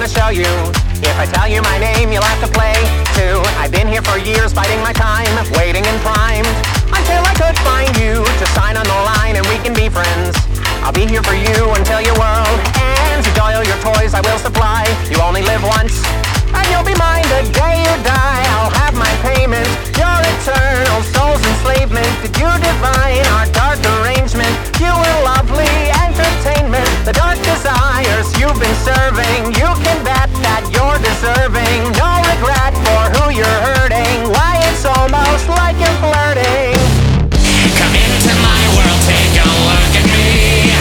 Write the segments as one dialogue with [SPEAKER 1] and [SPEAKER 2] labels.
[SPEAKER 1] wanna show you. If I tell you my name, you'll have to play too. I've been here for years, biding my time, waiting and primed until I could find you to sign on the line and we can be friends. I'll be here for you until your world ends. Enjoy all your toys, I will supply. You only live once, and you'll be mine the day you die. I'll have my payment, your eternal soul's enslavement. Did you divine our dark arrangement? You were lovely entertainment. The dark desires you've been serving, you can bet that you're deserving. No regret for who you're hurting. Why, it's almost like you're flirting.
[SPEAKER 2] Come into my world, take a look at me.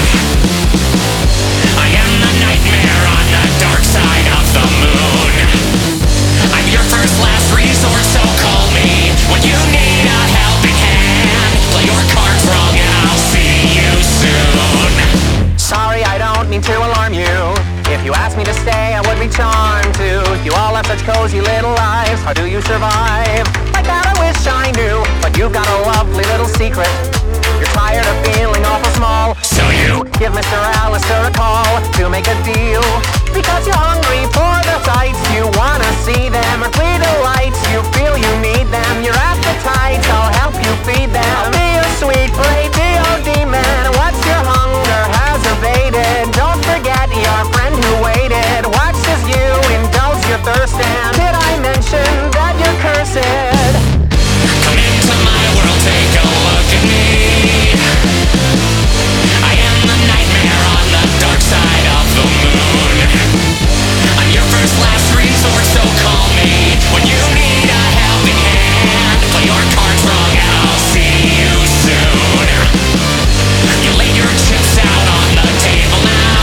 [SPEAKER 2] I am the nightmare on the dark side of the moon. I'm your first, last resort, so call me when you need a helping hand. Play your cards wrong and I'll see you soon.
[SPEAKER 1] Sorry, I don't mean to alarm you. If you asked me to stay, I would be charmed to. You all have such cozy little lives. How do you survive? Like that I wish I knew. But you've got a lovely little secret. You're tired of feeling awful small.
[SPEAKER 2] So you
[SPEAKER 1] Give Mr. Alistair a call to make a deal. Because you're hungry for the sights. You wanna see them, earthly delights. You feel you need them. Your appetites, I'll help you feed them. I'll be your sweet radio demon. What's your hunger has evaded? Don't forget your friend who waited. Watch as you indulge your thirst. And did I mention that you're cursed?
[SPEAKER 2] come into my world, take a look at me. I am the nightmare on the dark side of the moon. I'm your first, last resort, so call me when you need a helping hand. Play your cards wrong and I'll see you soon. You laid your chips out on the table now.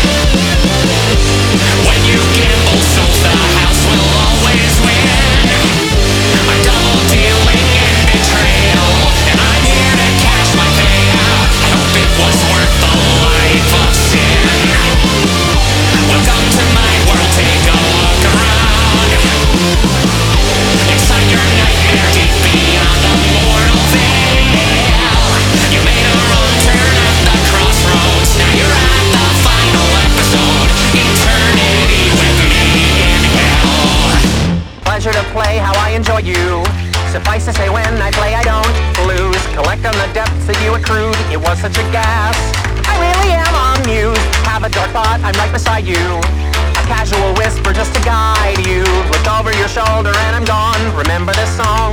[SPEAKER 2] When you gamble souls, the house will always win. I'm double dealing in betrayal, and I'm here to cash my payout. I hope it was worth the life of sin. Welcome to my world, take a look around. Inside your nightmare, deep beyond the mortal veil. You made a wrong turn at the crossroads. Now you're at the final episode. Eternity with me in hell.
[SPEAKER 1] Pleasure to play how I enjoy you. Suffice to say, when I play I don't lose. Collect on the depths that you accrued. It was such a gas, I really am amused. Have a dark thought, I'm right beside you. A casual whisper just to guide you. Look over your shoulder and I'm gone. Remember this song?